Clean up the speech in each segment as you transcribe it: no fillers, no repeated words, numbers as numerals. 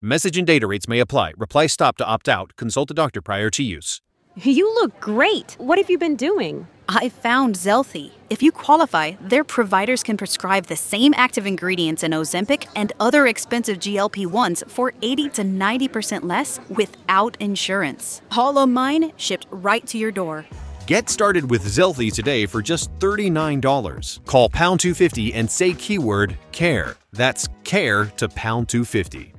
Message and data rates may apply. Reply stop to opt out. Consult a doctor prior to use. You look great. What have you been doing? I found Zelfie. If you qualify, their providers can prescribe the same active ingredients in Ozempic and other expensive GLP-1s for 80 to 90% less without insurance. All of mine shipped right to your door. Get started with Zelfie today for just $39. Call pound 250 and say keyword CARE. That's CARE to pound 250.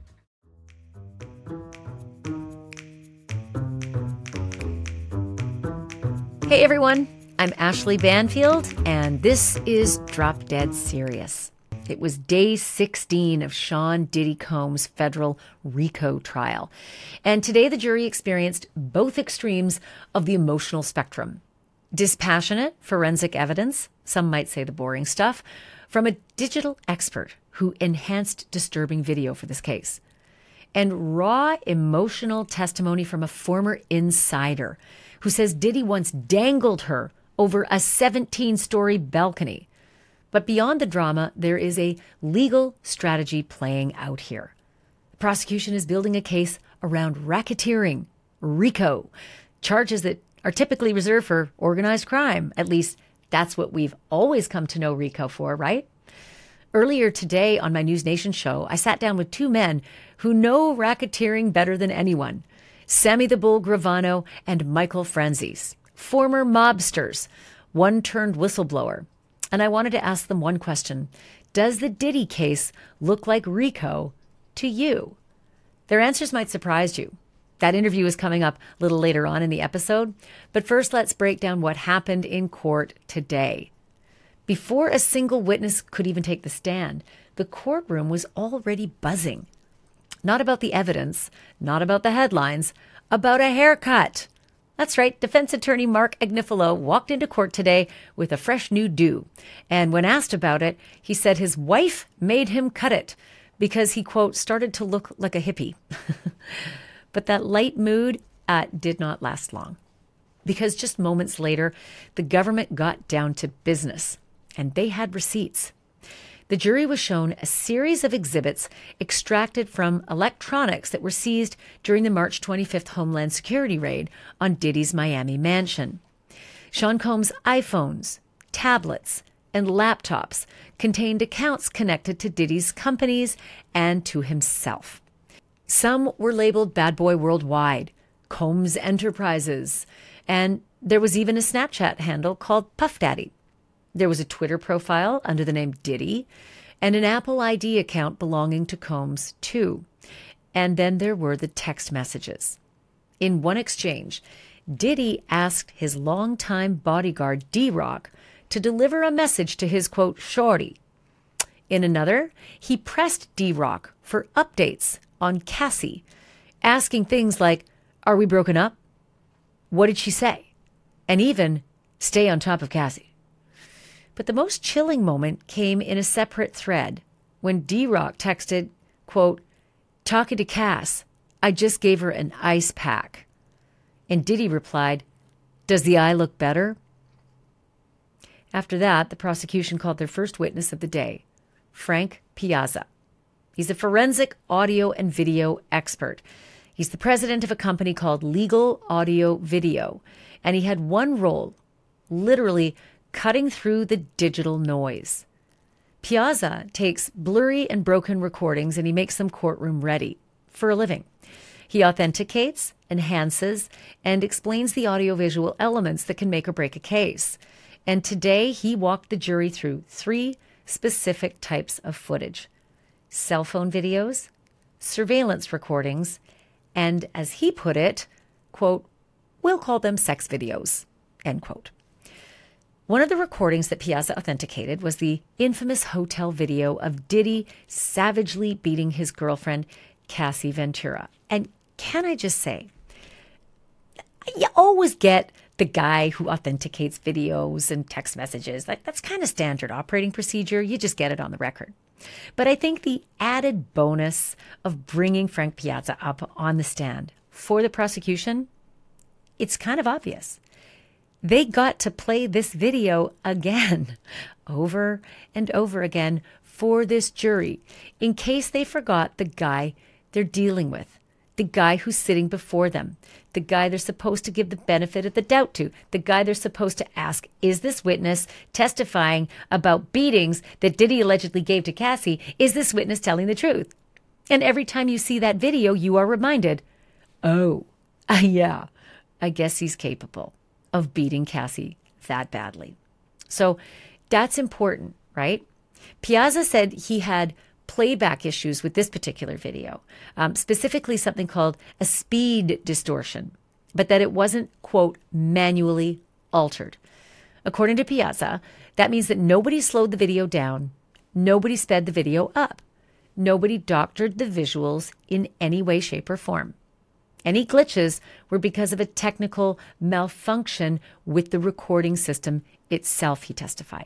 Hey everyone, I'm Ashley Banfield, and this is Drop Dead Serious. It was day 16 of Sean Diddy Combs' federal RICO trial. And today the jury experienced both extremes of the emotional spectrum. Dispassionate forensic evidence, some might say the boring stuff, from a digital expert who enhanced disturbing video for this case. And raw emotional testimony from a former insider who says Diddy once dangled her over a 17-story balcony. But beyond the drama, there is a legal strategy playing out here. The prosecution is building a case around racketeering, RICO, charges that are typically reserved for organized crime. At least that's what we've always come to know RICO for, right? Earlier today on my News Nation show, I sat down with two men who know racketeering better than anyone. Sammy the Bull Gravano and Michael Franzese, former mobsters, one turned whistleblower. And I wanted to ask them one question. Does the Diddy case look like RICO to you? Their answers might surprise you. That interview is coming up a little later on in the episode. But first, let's break down what happened in court today. Before a single witness could even take the stand, the courtroom was already buzzing. Not about the evidence, not about the headlines, about a haircut. That's right, defense attorney Mark Agnifilo walked into court today with a fresh new do. And when asked about it, he said his wife made him cut it because he, quote, started to look like a hippie. But that light mood did not last long. Because just moments later, the government got down to business, and they had receipts. The jury was shown a series of exhibits extracted from electronics that were seized during the March 25th Homeland Security raid on Diddy's Miami mansion. Sean Combs' iPhones, tablets, and laptops contained accounts connected to Diddy's companies and to himself. Some were labeled Bad Boy Worldwide, Combs Enterprises, and there was even a Snapchat handle called Puff Daddy. There was a Twitter profile under the name Diddy and an Apple ID account belonging to Combs, too. And then there were the text messages. In one exchange, Diddy asked his longtime bodyguard, D-Rock, to deliver a message to his, quote, shorty. In another, he pressed D-Rock for updates on Cassie, asking things like, are we broken up? What did she say? And even, stay on top of Cassie. But the most chilling moment came in a separate thread when D-Rock texted, quote, talking to Cass, I just gave her an ice pack. And Diddy replied, does the eye look better? After that, the prosecution called their first witness of the day, Frank Piazza. He's a forensic audio and video expert. He's the president of a company called Legal Audio Video, and he had one role, literally cutting through the digital noise. Piazza takes blurry and broken recordings and he makes them courtroom ready for a living. He authenticates, enhances, and explains the audiovisual elements that can make or break a case. And today he walked the jury through 3 specific types of footage: cell phone videos, surveillance recordings, and as he put it, quote, we'll call them sex videos, end quote. One of the recordings that Piazza authenticated was the infamous hotel video of Diddy savagely beating his girlfriend, Cassie Ventura. And can I just say, you always get the guy who authenticates videos and text messages. That's kind of standard operating procedure. You just get it on the record. But I think the added bonus of bringing Frank Piazza up on the stand for the prosecution, it's kind of obvious. They got to play this video again, over and over again for this jury, in case they forgot the guy they're dealing with, the guy who's sitting before them, the guy they're supposed to give the benefit of the doubt to, the guy they're supposed to ask, is this witness testifying about beatings that Diddy allegedly gave to Cassie? Is this witness telling the truth? And every time you see that video, you are reminded, oh, yeah, I guess he's capable of beating Cassie that badly. So that's important, right? Piazza said he had playback issues with this particular video, specifically something called a speed distortion, but that it wasn't, quote, manually altered. According to Piazza, that means that nobody slowed the video down, nobody sped the video up, nobody doctored the visuals in any way, shape, or form. Any glitches were because of a technical malfunction with the recording system itself, he testified.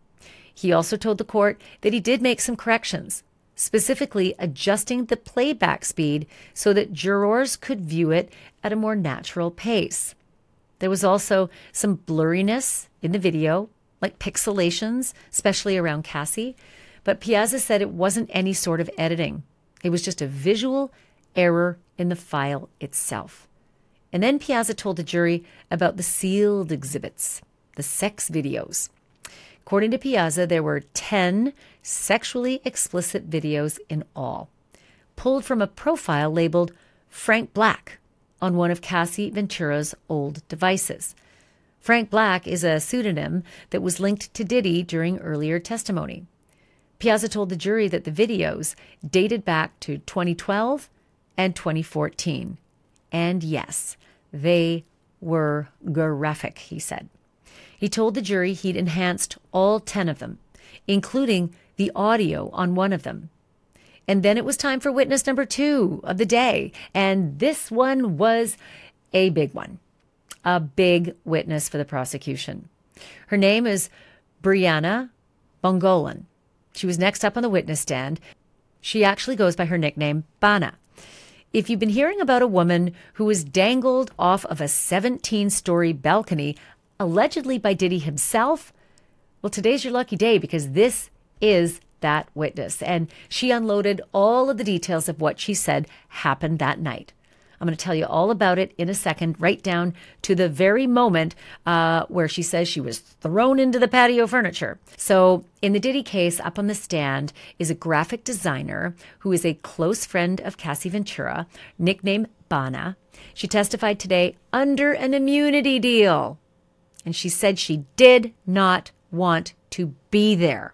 He also told the court that he did make some corrections, specifically adjusting the playback speed so that jurors could view it at a more natural pace. There was also some blurriness in the video, like pixelations, especially around Cassie, but Piazza said it wasn't any sort of editing. It was just a visual error in the file itself. And then Piazza told the jury about the sealed exhibits, the sex videos. According to Piazza, there were 10 sexually explicit videos in all, pulled from a profile labeled Frank Black on one of Cassie Ventura's old devices. Frank Black is a pseudonym that was linked to Diddy during earlier testimony. Piazza told the jury that the videos dated back to 2012 and 2014. And yes, they were graphic, he said. He told the jury he'd enhanced all 10 of them, including the audio on one of them. And then it was time for witness number 2 of the day. And this one was a big one, a big witness for the prosecution. Her name is Brianna Bongolan. She was next up on the witness stand. She actually goes by her nickname, Bana. If you've been hearing about a woman who was dangled off of a 17-story balcony, allegedly by Diddy himself, well, today's your lucky day because this is that witness. And she unloaded all of the details of what she said happened that night. I'm going to tell you all about it in a second, right down to the very moment where she says she was thrown into the patio furniture. So in the Diddy case, up on the stand is a graphic designer who is a close friend of Cassie Ventura, nicknamed Bana. She testified today under an immunity deal. And she said she did not want to be there.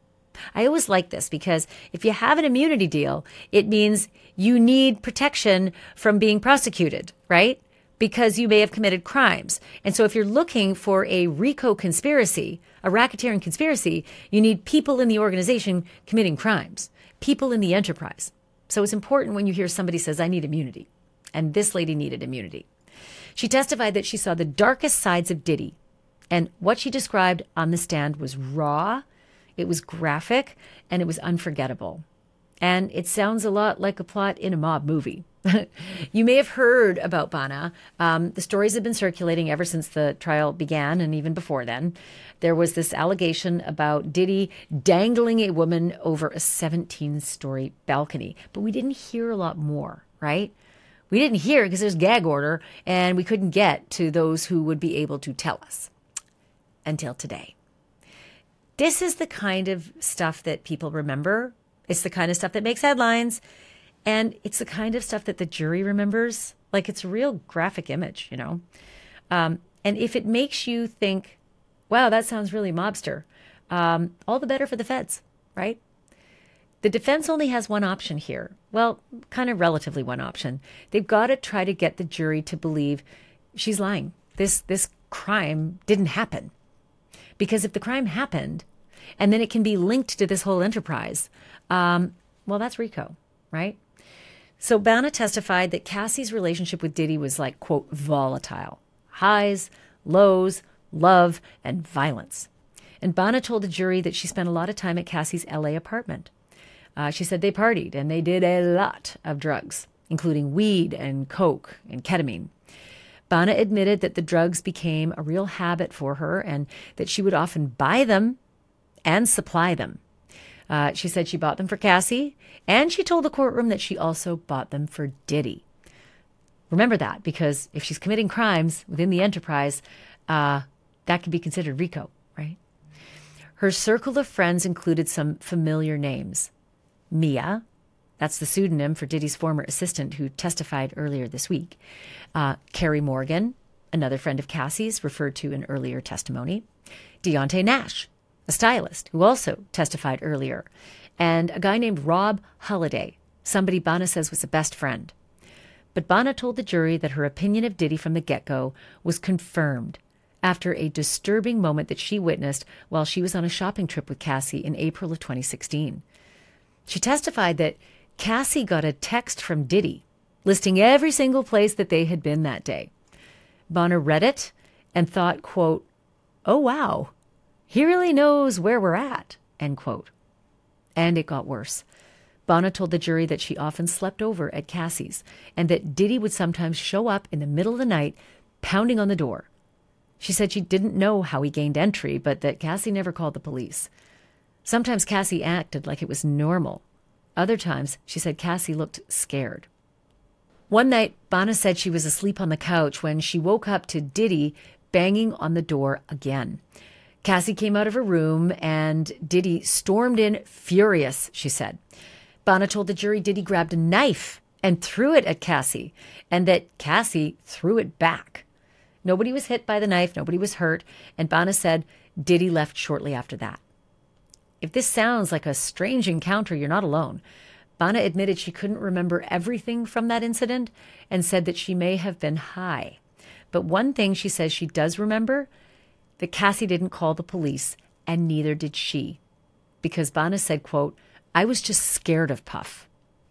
I always like this because if you have an immunity deal, it means you need protection from being prosecuted, right? Because you may have committed crimes. And so if you're looking for a RICO conspiracy, a racketeering conspiracy, you need people in the organization committing crimes, people in the enterprise. So it's important when you hear somebody says, I need immunity. And this lady needed immunity. She testified that she saw the darkest sides of Diddy. And what she described on the stand was raw, it was graphic, and it was unforgettable. And it sounds a lot like a plot in a mob movie. You may have heard about Bana. The stories have been circulating ever since the trial began and even before then. There was this allegation about Diddy dangling a woman over a 17-story balcony. But we didn't hear a lot more, right? We didn't hear because there's gag order and we couldn't get to those who would be able to tell us until today. This is the kind of stuff that people remember. It's the kind of stuff that makes headlines. And it's the kind of stuff that the jury remembers. Like it's a real graphic image, you know. And if it makes you think, wow, that sounds really mobster, all the better for the feds, right? The defense only has one option here. Well, kind of relatively one option. They've got to try to get the jury to believe she's lying. This crime didn't happen. Because if the crime happened, and then it can be linked to this whole enterprise, well, that's RICO, right? So Bana testified that Cassie's relationship with Diddy was like, quote, volatile. Highs, lows, love, and violence. And Bana told the jury that she spent a lot of time at Cassie's LA apartment. She said they partied and they did a lot of drugs, including weed and coke and ketamine. Bana admitted that the drugs became a real habit for her and that she would often buy them and supply them. She said she bought them for Cassie, and she told the courtroom that she also bought them for Diddy. Remember that, because if she's committing crimes within the enterprise, that could be considered RICO, right? Her circle of friends included some familiar names. Mia, that's the pseudonym for Diddy's former assistant who testified earlier this week. Carrie Morgan, another friend of Cassie's, referred to in earlier testimony. Deontay Nash, a stylist who also testified earlier. And a guy named Rob Holliday, somebody Bana says was a best friend. But Bana told the jury that her opinion of Diddy from the get-go was confirmed after a disturbing moment that she witnessed while she was on a shopping trip with Cassie in April of 2016. She testified that Cassie got a text from Diddy listing every single place that they had been that day. Bana read it and thought, quote, "Oh, wow, he really knows where we're at," end quote. And it got worse. Bana told the jury that she often slept over at Cassie's and that Diddy would sometimes show up in the middle of the night pounding on the door. She said she didn't know how he gained entry, but that Cassie never called the police. Sometimes Cassie acted like it was normal. Other times, she said Cassie looked scared. One night, Bana said she was asleep on the couch when she woke up to Diddy banging on the door again. Cassie came out of her room and Diddy stormed in furious, she said. Bana told the jury Diddy grabbed a knife and threw it at Cassie, and that Cassie threw it back. Nobody was hit by the knife, nobody was hurt, and Bana said Diddy left shortly after that. If this sounds like a strange encounter, you're not alone. Bana admitted she couldn't remember everything from that incident and said that she may have been high. But one thing she says she does remember, that Cassie didn't call the police, and neither did she. Because Bana said, quote, "I was just scared of Puff."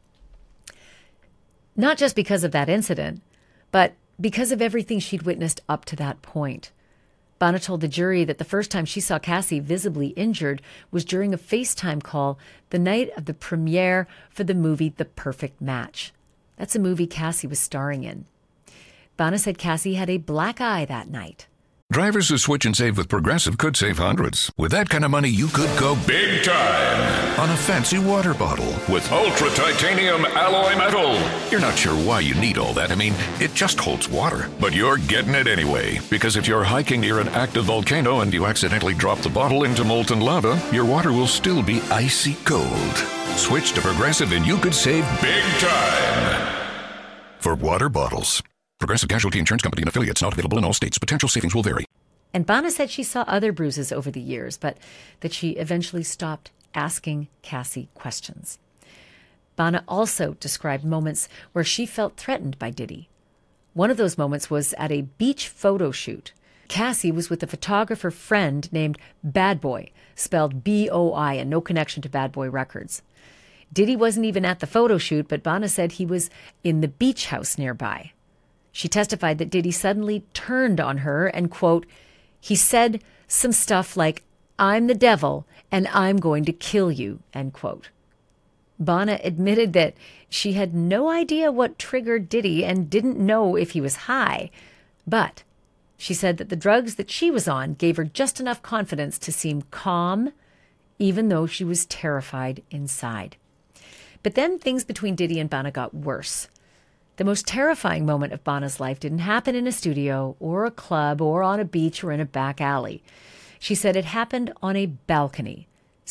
Not just because of that incident, but because of everything she'd witnessed up to that point. Bana told the jury that the first time she saw Cassie visibly injured was during a FaceTime call the night of the premiere for the movie The Perfect Match. That's a movie Cassie was starring in. Bana said Cassie had a black eye that night. Drivers who switch and save with Progressive could save hundreds. With that kind of money, you could go big time on a fancy water bottle with ultra titanium alloy metal. You're not sure why you need all that. I mean, it just holds water. But you're getting it anyway, because if you're hiking near an active volcano and you accidentally drop the bottle into molten lava, your water will still be icy cold. Switch to Progressive and you could save big time for water bottles. Progressive Casualty Insurance Company and affiliates, not available in all states. Potential savings will vary. And Bana said she saw other bruises over the years, but that she eventually stopped asking Cassie questions. Bana also described moments where she felt threatened by Diddy. One of those moments was at a beach photo shoot. Cassie was with a photographer friend named Bad Boy, spelled B-O-I, and no connection to Bad Boy Records. Diddy wasn't even at the photo shoot, but Bana said he was in the beach house nearby. She testified that Diddy suddenly turned on her and, quote, he said some stuff like, "I'm the devil and I'm going to kill you," end quote. Bana admitted that she had no idea what triggered Diddy and didn't know if he was high, but she said that the drugs that she was on gave her just enough confidence to seem calm, even though she was terrified inside. But then things between Diddy and Bana got worse. The most terrifying moment of Bana's life didn't happen in a studio or a club or on a beach or in a back alley. She said it happened on a balcony,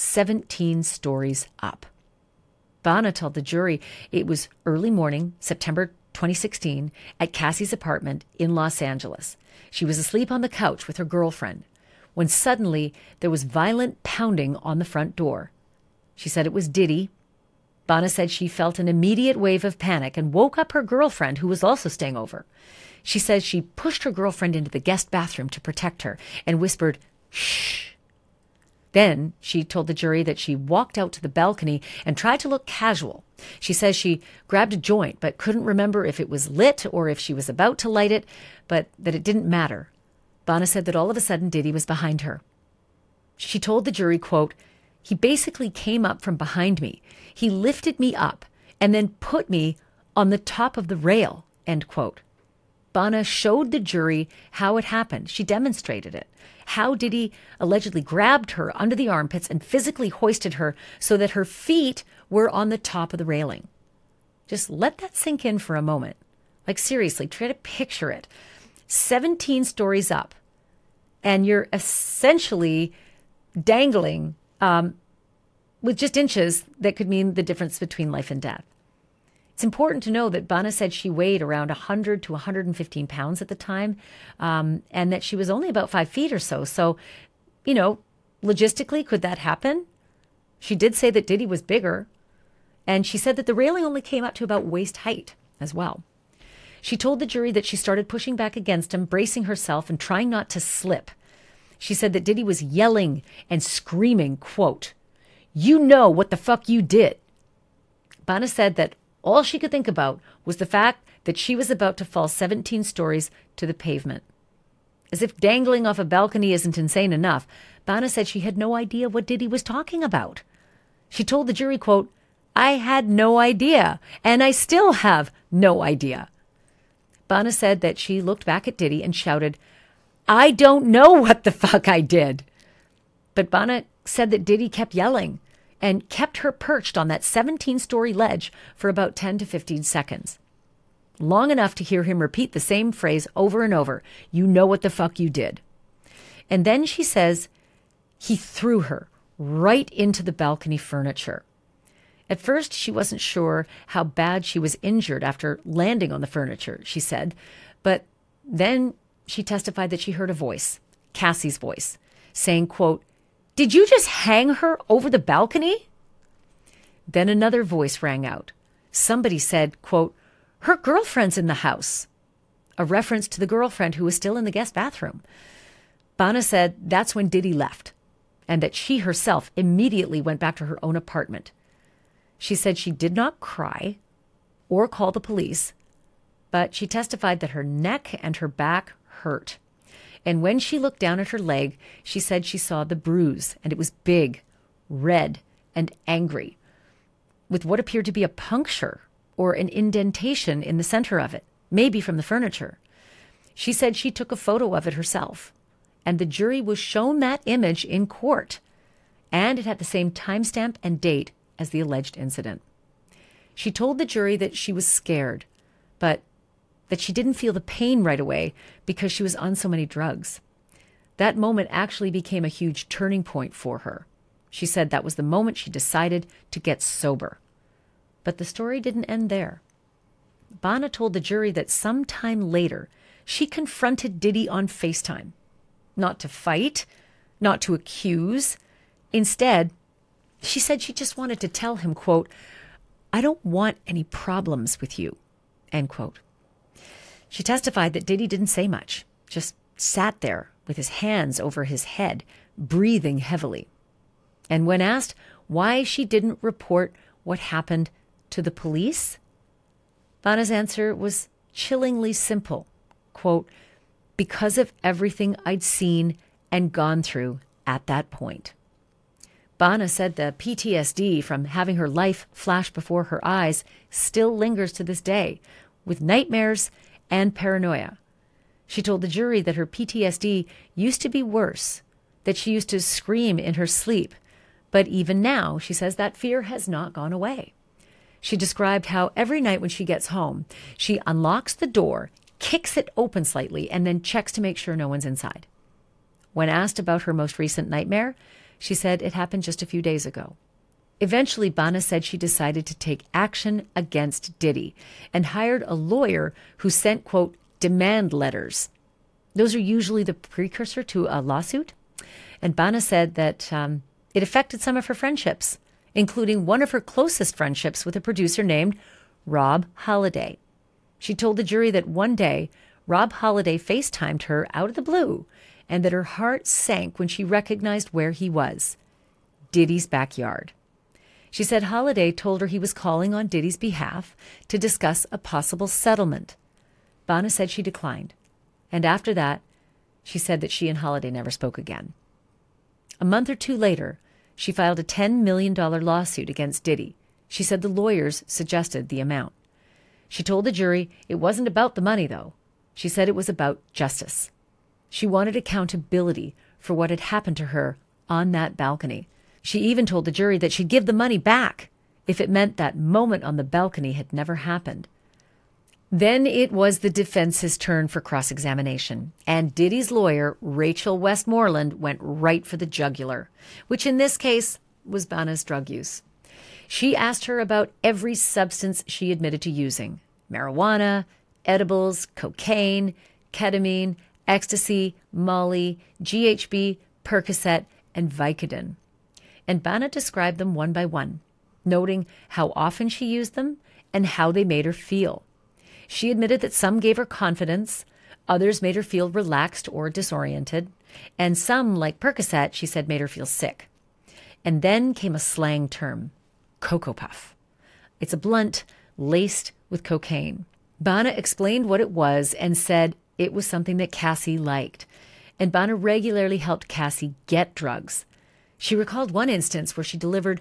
17 stories up. Bana told the jury it was early morning, September 2016, at Cassie's apartment in Los Angeles. She was asleep on the couch with her girlfriend when suddenly there was violent pounding on the front door. She said it was Diddy. Bana said she felt an immediate wave of panic and woke up her girlfriend, who was also staying over. She says she pushed her girlfriend into the guest bathroom to protect her and whispered, "Shh." Then she told the jury that she walked out to the balcony and tried to look casual. She says she grabbed a joint but couldn't remember if it was lit or if she was about to light it, but that it didn't matter. Bana said that all of a sudden Diddy was behind her. She told the jury, quote, "He basically came up from behind me. He lifted me up and then put me on the top of the rail," end quote. Bana showed the jury how it happened. She demonstrated it. How Diddy allegedly grabbed her under the armpits and physically hoisted her so that her feet were on the top of the railing. Just let that sink in for a moment. Like, seriously, try to picture it. 17 stories up, and you're essentially dangling with just inches that could mean the difference between life and death. It's important to know that Bana said she weighed around 100 to 115 pounds at the time, and that she was only about 5 feet or so. So, logistically, could that happen? She did say that Diddy was bigger, and she said that the railing only came up to about waist height as well. She told the jury that she started pushing back against him, bracing herself and trying not to slip. She said that Diddy was yelling and screaming, quote, "You know what the fuck you did." Bana said that all she could think about was the fact that she was about to fall 17 stories to the pavement. As if dangling off a balcony isn't insane enough, Bana said she had no idea what Diddy was talking about. She told the jury, quote, "I had no idea, and I still have no idea." Bana said that she looked back at Diddy and shouted, "I don't know what the fuck I did." But Bana said that Diddy kept yelling and kept her perched on that 17-story ledge for about 10 to 15 seconds. Long enough to hear him repeat the same phrase over and over, "You know what the fuck you did." And then she says he threw her right into the balcony furniture. At first, she wasn't sure how bad she was injured after landing on the furniture, she said. But then she testified that she heard a voice, Cassie's voice, saying, quote, "Did you just hang her over the balcony?" Then another voice rang out. Somebody said, quote, "Her girlfriend's in the house," a reference to the girlfriend who was still in the guest bathroom. Bana said that's when Diddy left, and that she herself immediately went back to her own apartment. She said she did not cry or call the police, but she testified that her neck and her back hurt. And when she looked down at her leg, she said she saw the bruise, and it was big, red, and angry, with what appeared to be a puncture or an indentation in the center of it, maybe from the furniture. She said she took a photo of it herself, and the jury was shown that image in court, and it had the same timestamp and date as the alleged incident. She told the jury that she was scared, but that she didn't feel the pain right away because she was on so many drugs. That moment actually became a huge turning point for her. She said that was the moment she decided to get sober. But the story didn't end there. Bana told the jury that sometime later, she confronted Diddy on FaceTime. Not to fight, not to accuse. Instead, she said she just wanted to tell him, quote, "I don't want any problems with you," end quote. She testified that Diddy didn't say much, just sat there with his hands over his head, breathing heavily. And when asked why she didn't report what happened to the police, Bana's answer was chillingly simple, quote, "Because of everything I'd seen and gone through at that point." Bana said the PTSD from having her life flash before her eyes still lingers to this day, with nightmares and paranoia. She told the jury that her PTSD used to be worse, that she used to scream in her sleep. But even now, she says that fear has not gone away. She described how every night when she gets home, she unlocks the door, kicks it open slightly, and then checks to make sure no one's inside. When asked about her most recent nightmare, she said it happened just a few days ago. Eventually, Bana said she decided to take action against Diddy and hired a lawyer who sent, quote, demand letters. Those are usually the precursor to a lawsuit. And Bana said that it affected some of her friendships, including one of her closest friendships with a producer named Rob Halliday. She told the jury that one day, Rob Halliday FaceTimed her out of the blue and that her heart sank when she recognized where he was, Diddy's backyard. She said Halliday told her he was calling on Diddy's behalf to discuss a possible settlement. Bana said she declined. And after that, she said that she and Halliday never spoke again. A month or two later, she filed a $10 million lawsuit against Diddy. She said the lawyers suggested the amount. She told the jury it wasn't about the money, though. She said it was about justice. She wanted accountability for what had happened to her on that balcony. She even told the jury that she'd give the money back if it meant that moment on the balcony had never happened. Then it was the defense's turn for cross-examination, and Diddy's lawyer, Rachel Westmoreland, went right for the jugular, which in this case was Bana's drug use. She asked her about every substance she admitted to using: marijuana, edibles, cocaine, ketamine, ecstasy, Molly, GHB, Percocet, and Vicodin. And Bana described them one by one, noting how often she used them and how they made her feel. She admitted that some gave her confidence, others made her feel relaxed or disoriented, and some, like Percocet, she said made her feel sick. And then came a slang term: Cocoa Puff. It's a blunt laced with cocaine. Bana explained what it was and said it was something that Cassie liked. And Bana regularly helped Cassie get drugs. She recalled one instance where she delivered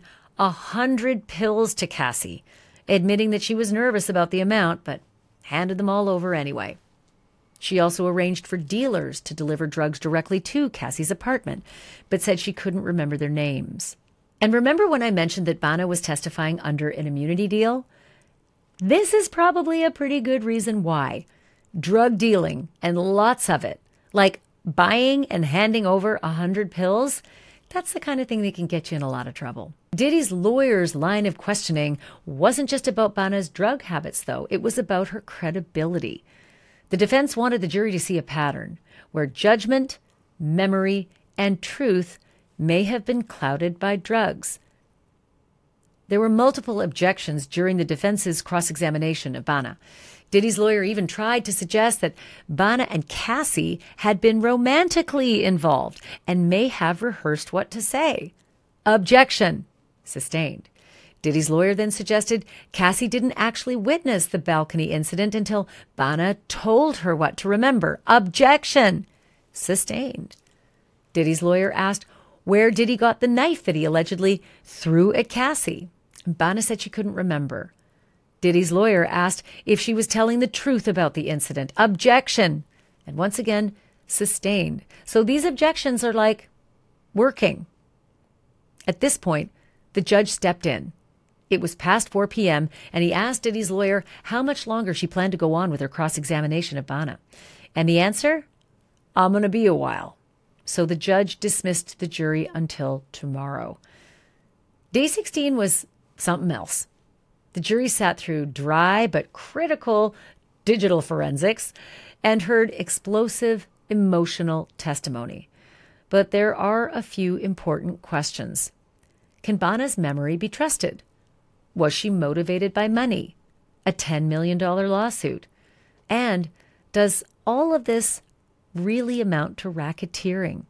100 pills to Cassie, admitting that she was nervous about the amount, but handed them all over anyway. She also arranged for dealers to deliver drugs directly to Cassie's apartment, but said she couldn't remember their names. And remember when I mentioned that Bana was testifying under an immunity deal? This is probably a pretty good reason why. Drug dealing, and lots of it, like buying and handing over 100 pills, that's the kind of thing that can get you in a lot of trouble. Diddy's lawyer's line of questioning wasn't just about Bana's drug habits, though. It was about her credibility. The defense wanted the jury to see a pattern where judgment, memory, and truth may have been clouded by drugs. There were multiple objections during the defense's cross-examination of Bana. Diddy's lawyer even tried to suggest that Bana and Cassie had been romantically involved and may have rehearsed what to say. Objection. Sustained. Diddy's lawyer then suggested Cassie didn't actually witness the balcony incident until Bana told her what to remember. Objection. Sustained. Diddy's lawyer asked where Diddy got the knife that he allegedly threw at Cassie. Bana said she couldn't remember. Diddy's lawyer asked if she was telling the truth about the incident. Objection. And once again, sustained. So these objections are like working. At this point, the judge stepped in. It was past 4 p.m., and he asked Diddy's lawyer how much longer she planned to go on with her cross-examination of Bana. And the answer? I'm going to be a while. So the judge dismissed the jury until tomorrow. Day 16 was something else. The jury sat through dry but critical digital forensics and heard explosive, emotional testimony. But there are a few important questions. Can Bana's memory be trusted? Was she motivated by money? A $10 million lawsuit? And does all of this really amount to racketeering?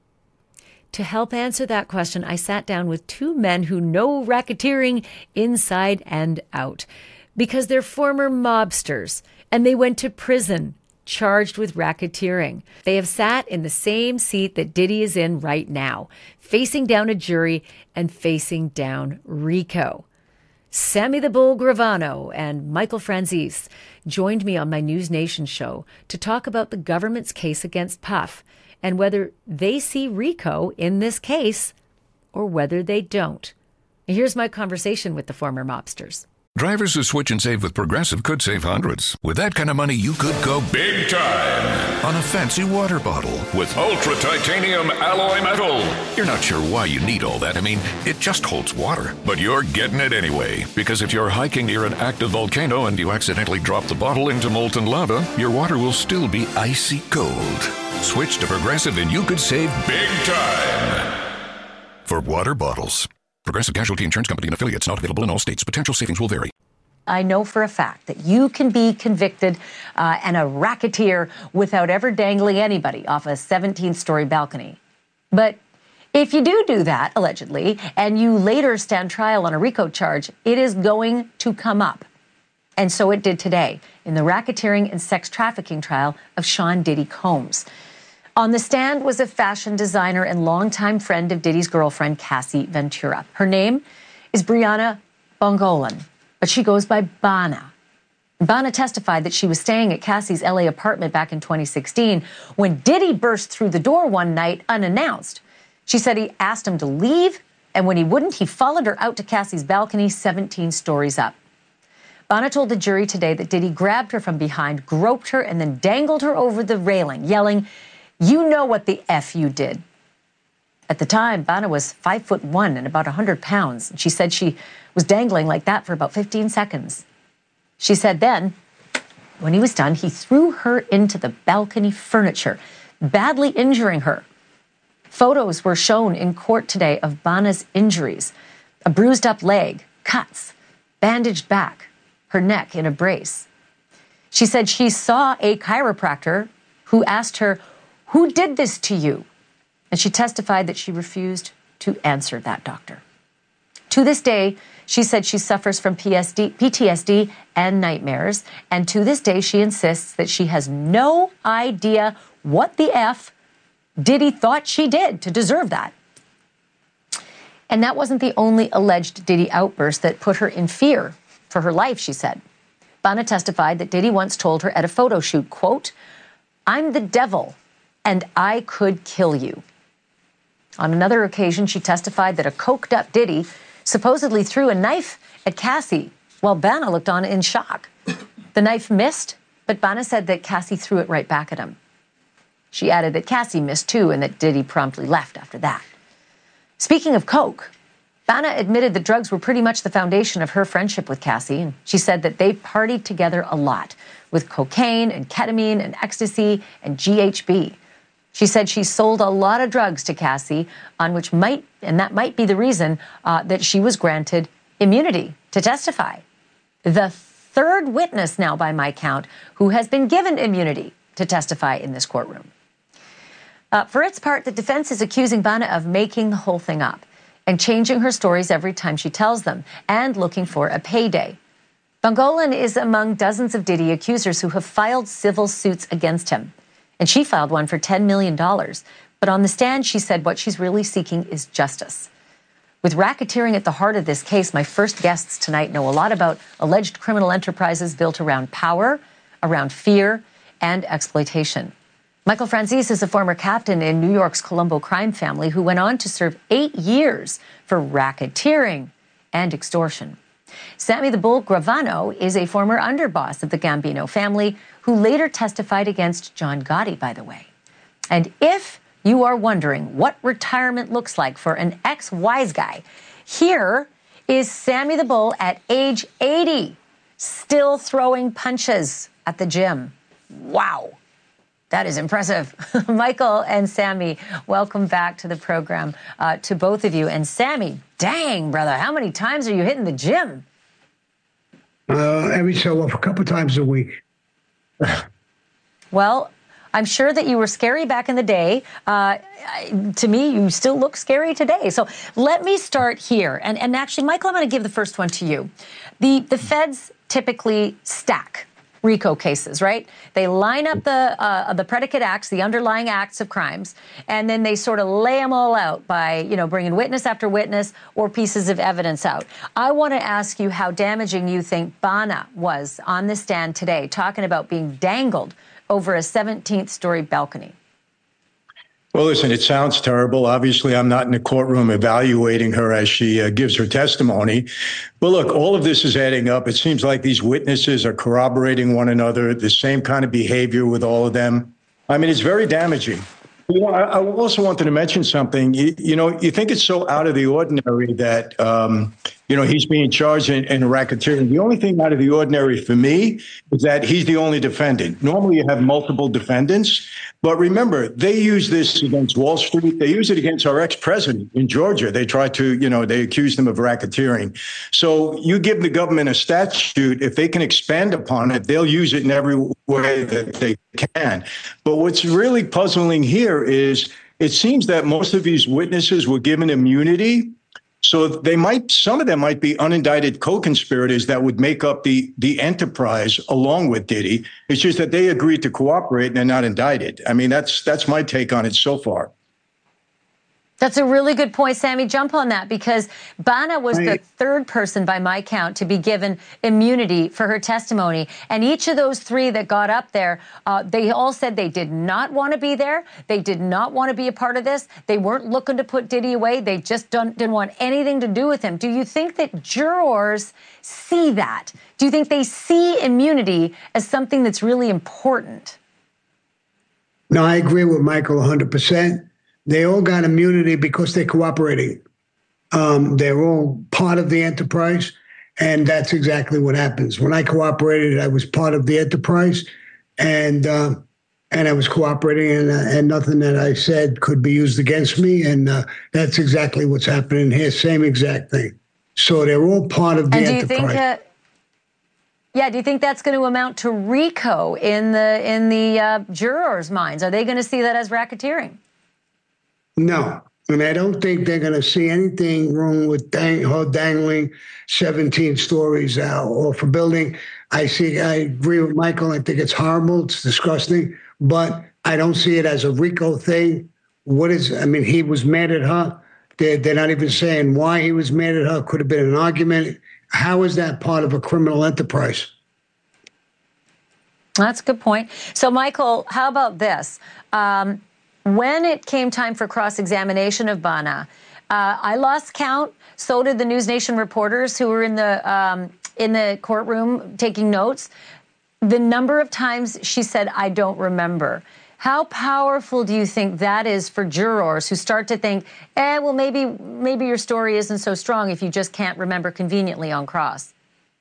To help answer that question, I sat down with two men who know racketeering inside and out because they're former mobsters and they went to prison charged with racketeering. They have sat in the same seat that Diddy is in right now, facing down a jury and facing down RICO. Sammy the Bull Gravano and Michael Franzese joined me on my News Nation show to talk about the government's case against Puff and whether they see RICO in this case or whether they don't. Here's my conversation with the former mobsters. Drivers who switch and save with Progressive could save hundreds. With that kind of money, you could go big time on a fancy water bottle with ultra titanium alloy metal. You're not sure why you need all that. I mean, it just holds water. But you're getting it anyway. Because if you're hiking near an active volcano and you accidentally drop the bottle into molten lava, your water will still be icy cold. Switch to Progressive and you could save big time. For water bottles. Progressive Casualty Insurance Company and affiliates, not available in all states. Potential savings will vary. I know for a fact that you can be convicted and a racketeer without ever dangling anybody off a 17-story balcony. But if you do that, allegedly, and you later stand trial on a RICO charge, it is going to come up. And so it did today in the racketeering and sex trafficking trial of Sean Diddy Combs. On the stand was a fashion designer and longtime friend of Diddy's girlfriend, Cassie Ventura. Her name is Brianna Bongolan, but she goes by Bana. Bana testified that she was staying at Cassie's LA apartment back in 2016 when Diddy burst through the door one night unannounced. She said he asked him to leave, and when he wouldn't, he followed her out to Cassie's balcony 17 stories up. Bana told the jury today that Diddy grabbed her from behind, groped her, and then dangled her over the railing, yelling, "You know what the F you did." At the time, Bana was 5'1" and about 100 pounds. She said she was dangling like that for about 15 seconds. She said then, when he was done, he threw her into the balcony furniture, badly injuring her. Photos were shown in court today of Bana's injuries: a bruised up leg, cuts, bandaged back, her neck in a brace. She said she saw a chiropractor who asked her, "Who did this to you?" And she testified that she refused to answer that doctor. To this day, she said she suffers from PTSD and nightmares. And to this day, she insists that she has no idea what the F Diddy thought she did to deserve that. And that wasn't the only alleged Diddy outburst that put her in fear for her life, she said. Bana testified that Diddy once told her at a photo shoot, quote, "I'm the devil and I could kill you." On another occasion, she testified that a coked up Diddy supposedly threw a knife at Cassie while Bana looked on in shock. The knife missed, but Bana said that Cassie threw it right back at him. She added that Cassie missed too and that Diddy promptly left after that. Speaking of coke, Bana admitted that drugs were pretty much the foundation of her friendship with Cassie, and she said that they partied together a lot with cocaine and ketamine and ecstasy and GHB. She said she sold a lot of drugs to Cassie, that might be the reason that she was granted immunity to testify. The third witness now, by my count, who has been given immunity to testify in this courtroom. For its part, the defense is accusing Bana of making the whole thing up and changing her stories every time she tells them and looking for a payday. Bongolan is among dozens of Diddy accusers who have filed civil suits against him. And she filed one for $10 million. But on the stand, she said what she's really seeking is justice. With racketeering at the heart of this case, my first guests tonight know a lot about alleged criminal enterprises built around power, around fear, and exploitation. Michael Franzese is a former captain in New York's Colombo crime family who went on to serve 8 years for racketeering and extortion. Sammy the Bull Gravano is a former underboss of the Gambino family who later testified against John Gotti, by the way. And if you are wondering what retirement looks like for an ex-wise guy, here is Sammy the Bull at age 80, still throwing punches at the gym. Wow. That is impressive. Michael and Sammy, welcome back to the program, to both of you. And Sammy, dang, brother, how many times are you hitting the gym? Every so often, a couple times a week. Well, I'm sure that you were scary back in the day. To me, you still look scary today. So let me start here. And actually, Michael, I'm going to give the first one to you. The feds typically stack RICO cases, right? They line up the predicate acts, the underlying acts of crimes, and then they sort of lay them all out by, bringing witness after witness or pieces of evidence out. I want to ask you how damaging you think Bana was on the stand today, talking about being dangled over a 17th-story balcony. Well, listen, it sounds terrible. Obviously, I'm not in the courtroom evaluating her as she gives her testimony. But look, all of this is adding up. It seems like these witnesses are corroborating one another, the same kind of behavior with all of them. I mean, it's very damaging. I also wanted to mention something. You think it's so out of the ordinary that, he's being charged in racketeering. The only thing out of the ordinary for me is that he's the only defendant. Normally you have multiple defendants. But remember, they use this against Wall Street. They use it against our ex-president in Georgia. They try to, they accuse him of racketeering. So you give the government a statute, if they can expand upon it, they'll use it in every way that they can. But what's really puzzling here is it seems that most of these witnesses were given immunity. So some of them might be unindicted co-conspirators that would make up the enterprise along with Diddy. It's just that they agreed to cooperate and they're not indicted. I mean, that's my take on it so far. That's a really good point, Sammy. Jump on that, because Bana was the third person by my count to be given immunity for her testimony. And each of those three that got up there, they all said they did not want to be there. They did not want to be a part of this. They weren't looking to put Diddy away. They just didn't want anything to do with him. Do you think that jurors see that? Do you think they see immunity as something that's really important? No, I agree with Michael 100%. They all got immunity because they're cooperating. They're all part of the enterprise, and that's exactly what happens. When I cooperated, I was part of the enterprise, and I was cooperating, and nothing that I said could be used against me, and that's exactly what's happening here. Same exact thing. So they're all part of the enterprise. Do you think that's going to amount to RICO in the jurors' minds? Are they going to see that as racketeering? No, and I don't think they're going to see anything wrong with her dangling 17 stories off a building. I agree with Michael. I think it's horrible. It's disgusting, but I don't see it as a RICO thing. He was mad at her. They're not even saying why he was mad at her. Could have been an argument. How is that part of a criminal enterprise? That's a good point. So, Michael, how about this? When it came time for cross-examination of Bana, I lost count. So did the News Nation reporters who were in the courtroom taking notes. The number of times she said, "I don't remember." How powerful do you think that is for jurors who start to think, well, maybe your story isn't so strong if you just can't remember conveniently on cross?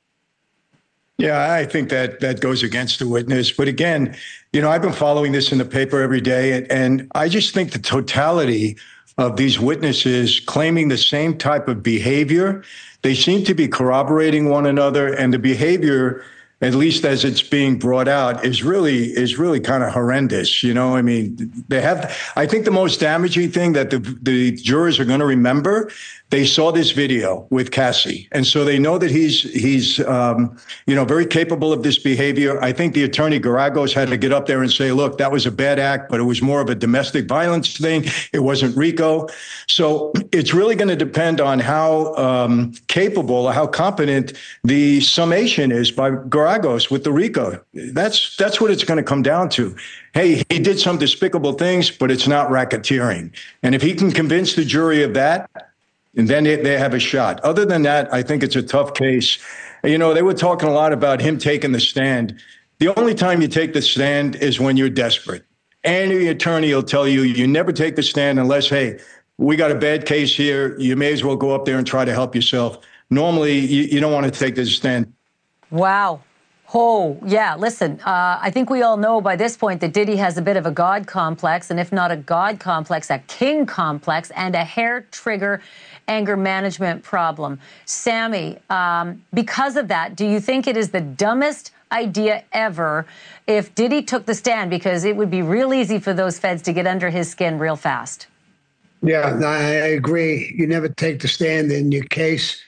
Yeah, I think that goes against the witness. But again, I've been following this in the paper every day, and I just think the totality of these witnesses claiming the same type of behavior, they seem to be corroborating one another, and the behavior, at least as it's being brought out, is really kind of horrendous. I think the most damaging thing that the jurors are going to remember, they saw this video with Cassie, and so they know that he's very capable of this behavior. I think the attorney Garagos had to get up there and say, look, that was a bad act, but it was more of a domestic violence thing. It wasn't RICO. So it's really going to depend on how capable, how competent the summation is by Garagos with the RICO. That's what it's going to come down to. Hey, he did some despicable things, but it's not racketeering. And if he can convince the jury of that, and then they have a shot. Other than that, I think it's a tough case. They were talking a lot about him taking the stand. The only time you take the stand is when you're desperate. Any attorney will tell you, you never take the stand unless, hey, we got a bad case here. You may as well go up there and try to help yourself. Normally, you don't want to take the stand. Wow. Oh, yeah. Listen, I think we all know by this point that Diddy has a bit of a God complex, and if not a God complex, a king complex, and a hair trigger anger management problem. Sammy, because of that, do you think it is the dumbest idea ever if Diddy took the stand? Because it would be real easy for those feds to get under his skin real fast. Yeah, I agree. You never take the stand in your case.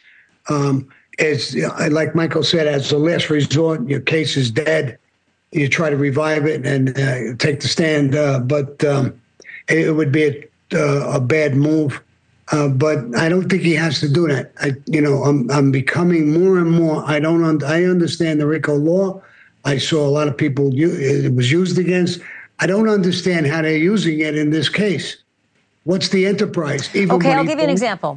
It's like Michael said, as a last resort, your case is dead. You try to revive it and take the stand, but it would be a bad move. But I don't think he has to do that. I'm becoming more and more. I understand the RICO law. I saw a lot of people it was used against. I don't understand how they're using it in this case. What's the enterprise? Okay, I'll give you an example.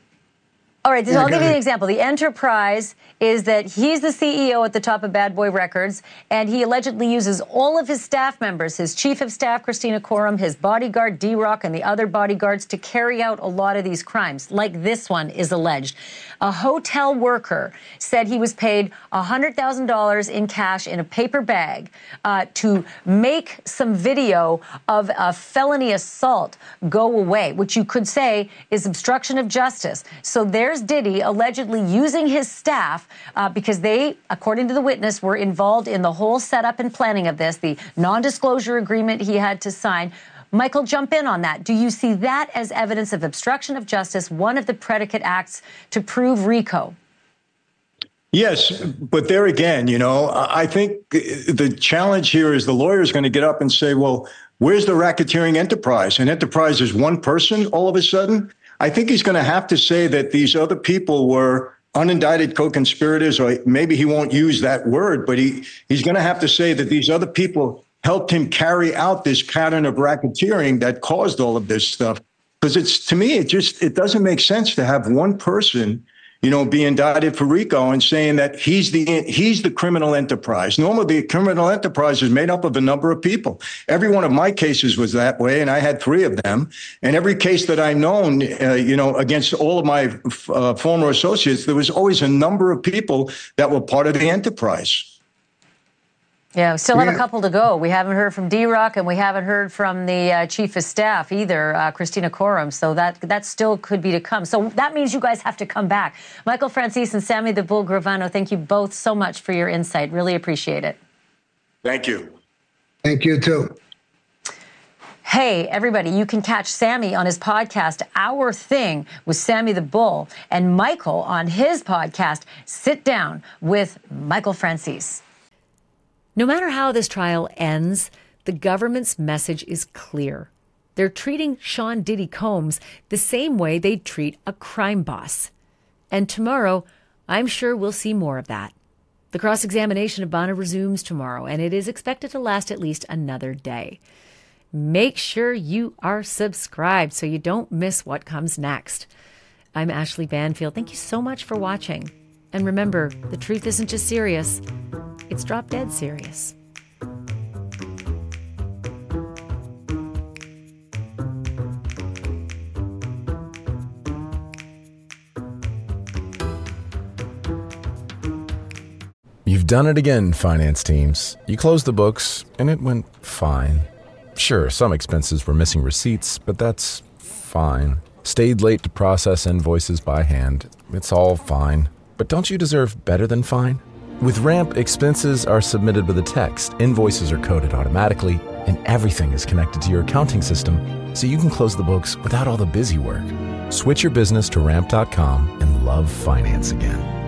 All right, I'll give you an example. The enterprise is that he's the CEO at the top of Bad Boy Records, and he allegedly uses all of his staff members, his chief of staff, Christina Coram, his bodyguard, D-Rock, and the other bodyguards to carry out a lot of these crimes, like this one is alleged. A hotel worker said he was paid $100,000 in cash in a paper bag to make some video of a felony assault go away, which you could say is obstruction of justice. So there's Diddy allegedly using his staff because they, according to the witness, were involved in the whole setup and planning of this, the non-disclosure agreement he had to sign. Michael, jump in on that. Do you see that as evidence of obstruction of justice, one of the predicate acts to prove RICO? Yes, but there again, I think the challenge here is the lawyer is going to get up and say, well, Where's the racketeering enterprise? And enterprise is one person all of a sudden. I think he's going to have to say that these other people were unindicted co-conspirators, or maybe he won't use that word, but he's going to have to say that these other people helped him carry out this pattern of racketeering that caused all of this stuff. Because to me, it doesn't make sense to have one person, be indicted for RICO and saying that he's the criminal enterprise. Normally, the criminal enterprise is made up of a number of people. Every one of my cases was that way, and I had 3 of them. And every case that I known, against all of my former associates, there was always a number of people that were part of the enterprise. Yeah, we still have a couple to go. We haven't heard from D-Rock, and we haven't heard from the Chief of Staff either, Christina Coram. So that still could be to come. So that means you guys have to come back. Michael Franzese and Sammy the Bull Gravano, thank you both so much for your insight. Really appreciate it. Thank you. Thank you, too. Hey, everybody, you can catch Sammy on his podcast, Our Thing with Sammy the Bull, and Michael on his podcast, Sit Down with Michael Franzese. No matter how this trial ends, the government's message is clear. They're treating Sean Diddy Combs the same way they'd treat a crime boss. And tomorrow, I'm sure we'll see more of that. The cross-examination of Bonner resumes tomorrow, and it is expected to last at least another day. Make sure you are subscribed so you don't miss what comes next. I'm Ashley Banfield. Thank you so much for watching. And remember, the truth isn't just serious. It's drop dead serious. You've done it again, finance teams. You closed the books, and it went fine. Sure, some expenses were missing receipts, but that's fine. Stayed late to process invoices by hand. It's all fine. But don't you deserve better than fine? With Ramp, expenses are submitted with a text, invoices are coded automatically, and everything is connected to your accounting system, so you can close the books without all the busy work. Switch your business to Ramp.com and love finance again.